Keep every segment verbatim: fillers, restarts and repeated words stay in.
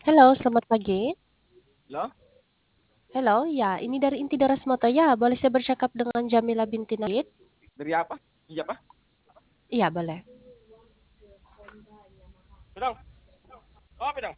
Halo, selamat pagi. Halo? Halo, ya, ini dari Inti Daras Moto ya. Boleh saya bercakap dengan Jamila binti Naid? Dari apa? Siapa? Iya, boleh. Pedang. Oh, pedang.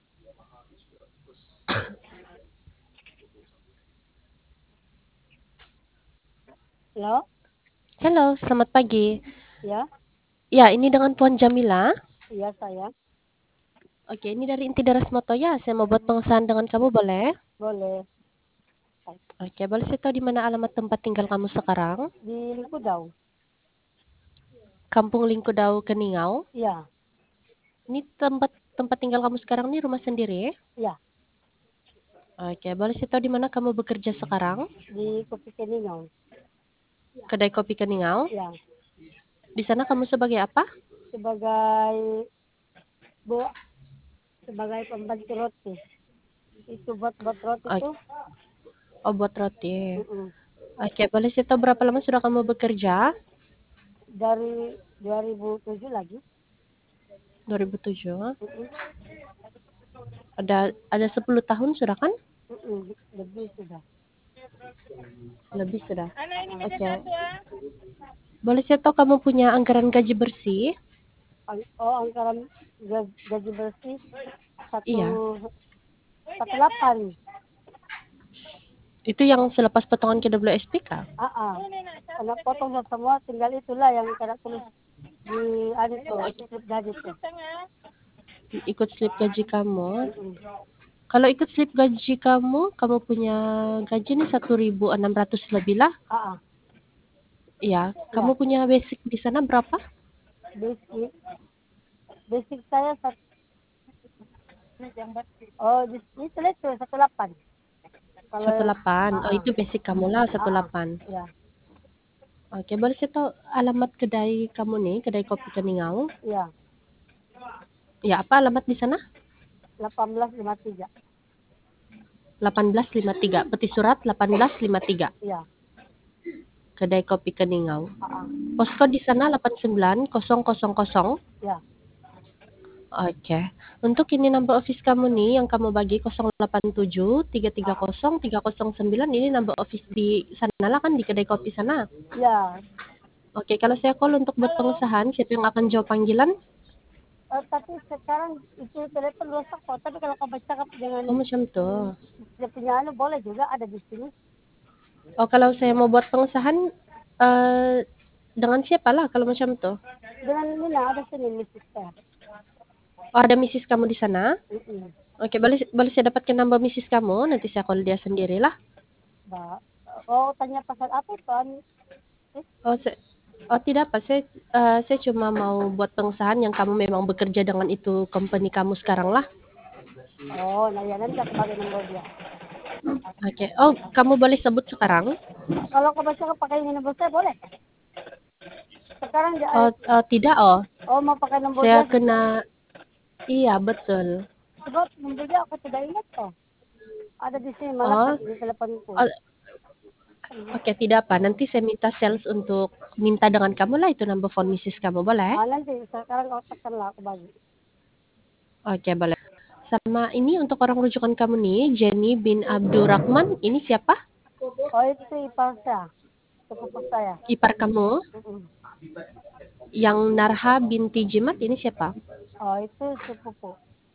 Halo, Halo, selamat pagi. ya, Ya, ini dengan Puan Jamila. iya saya. Oke, ini dari Inti Daras Moto ya. Saya mau buat pengesahan dengan kamu, boleh? Boleh. Oke, boleh saya tahu di mana alamat tempat tinggal kamu sekarang? Di Likudau. Kampung Lingkudau, Keningau. Iya, Ini tempat tempat tinggal kamu sekarang ini rumah sendiri? iya, Oke, boleh saya tahu di mana kamu bekerja sekarang? di Kopi Keningau. Kedai Kopi Keningau. Iya, Di sana kamu sebagai apa? sebagai bu sebagai pembantu roti. Itu buat buat roti Oke, tuh. oh, buat roti. Mm-mm. Oke, boleh saya tahu berapa lama sudah kamu bekerja? Dari dua ribu tujuh lagi. dua ribu tujuh. Mm-mm. Ada ada sepuluh tahun sudah kan? Mm-mm. Lebih sudah. Lebih sudah. Anak ini meja Oke. satu ah. Boleh saya tahu kamu punya anggaran gaji bersih? Ang- Oh, anggaran ga- gaji bersih satu Iya. satu delapan. Itu yang selepas potongan K W S P K? Ah, ah. Karena potong semua, tinggal itulah yang kada tulis di ada tuh slip gaji tuh. Ikut slip gaji kamu. Mm-mm. Kalau ikut slip gaji kamu, kamu punya gaji nih satu ribu enam ratus lebih lah. Ah, ah. Iya. Kamu punya basic di sana berapa? Basic basic saya satu. Oh, di ini tulis tuh satu delapan. Kalau satu delapan. ah, Oh, ah. itu basic kamu lah satu Ah, ah. delapan. Ya, Oke, boleh saya tahu alamat kedai kamu nih, kedai kopi Keningau? ya, Ya, apa alamat di sana? delapan belas lima puluh tiga. delapan belas lima puluh tiga. Peti surat delapan belas lima puluh tiga. Ya, Kedai kopi Keningau. ah, ah. Posko di sana delapan sembilan nol nol nol. Ya, Oke. Untuk ini number office kamu nih yang kamu bagi nol delapan tujuh tiga tiga nol tiga nol sembilan, ini number office di sana lah kan, di kedai kopi sana. ya. Oke, kalau saya call untuk buat pengesahan, siapa yang akan jawab panggilan? Eh, tapi sekarang itu telepon rusak kok. Tapi kalau kamu cakap dengan Oh, macam tuh. dia punya anu boleh juga ada di sini. Oh, kalau saya mau buat pengesahan eh dengan siapa lah kalau macam tuh? Dengan Nina ada sini missus saya. Oh, ada missis kamu di sana? Mm-mm. Oke, boleh boleh saya dapatkan nomor missis kamu, nanti saya call dia sendirilah. Ba- Oh, tanya pasal apa kan? Oh, saya, oh tidak Pak, saya eh, saya cuma mau buat pengesahan yang kamu memang bekerja dengan itu company kamu sekarang lah. Oh, nah ya nanti aku bagi nomor dia. Oke. Oh, kamu boleh sebut sekarang? Kalau kamu cakap pakai nomor saya boleh. Sekarang dia Oh, oh tidak oh. oh mau pakai nomor Saya dia. kena iya, betul. Sebab nomor dia aku tidak ingat kok. Ada di sini Oh, malah di teleponku. oh, oke, tidak apa. Nanti saya minta sales untuk minta dengan kamu lah itu number phone missis kamu, boleh? Ah, nanti sekarang kau tekan lah aku bagi. Oke, boleh. Sama ini untuk orang rujukan kamu nih, Jenny bin Abdurrahman, ini siapa? Oh itu ipar saya, sepupu saya. Ipar kamu. Mm-mm. Yang Narha binti Jimat ini siapa? Oh itu sepupu.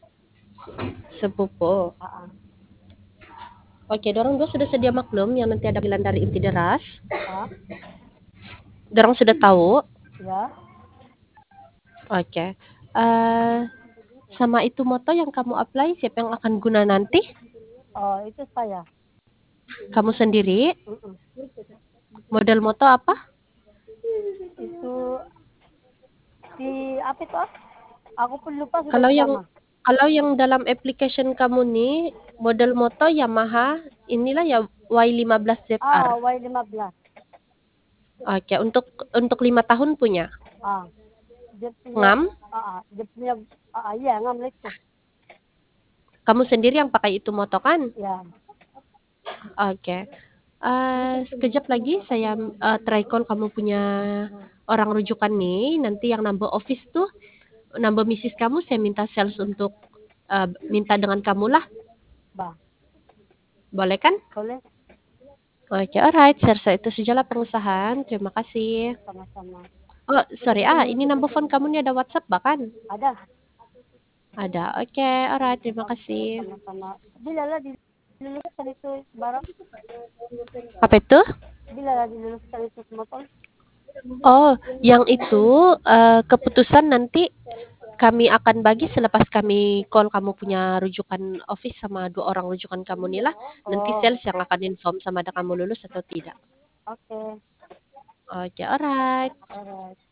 Sepupu. Ah, ah. Oke, dorong dua sudah sedia maklum yang nanti ada panggilan dari inti deras. Ah, Dorong sudah tahu. ya. Oke. Eh, sama itu moto yang kamu apply, siapa yang akan guna nanti? Oh itu saya. Kamu sendiri. Mm-mm. Model moto apa? Itu di apa itu? Ah? Aku pun lupa sudah Kalau yang lama. kalau yang dalam application kamu nih, model moto Yamaha, inilah ya Y lima belas Z R. Ah Y lima belas. Oke, untuk untuk lima tahun punya. Ah, dia punya. Ngam, Ah, ah. Dia punya. Ah, ah, iya ngam itu. kamu sendiri yang pakai itu moto kan? Ya. Oke. Eh, sekejap lagi saya eh, try call kamu punya orang rujukan nih. Nanti yang number office tuh, number missis kamu saya minta sales untuk uh, minta dengan kamu lah. Ba, Boleh kan? boleh Oke, alright. Sersa itu sajalah pengusahaan. Terima kasih. sama-sama. Oh, sorry. Ah, ini number phone kamu nih ada WhatsApp bahkan? Ada, Ada. Oke, alright. Terima kasih. sama-sama. Bila lah diluluskan itu barang? Apa itu? Bila lah diluluskan itu motor? Oh, yang itu uh, keputusan nanti kami akan bagi selepas kami call kamu punya rujukan office sama dua orang rujukan kamu nih lah. Nanti Oh, sales yang akan inform sama ada kamu lulus atau tidak. oke. Oke, alright. Alright.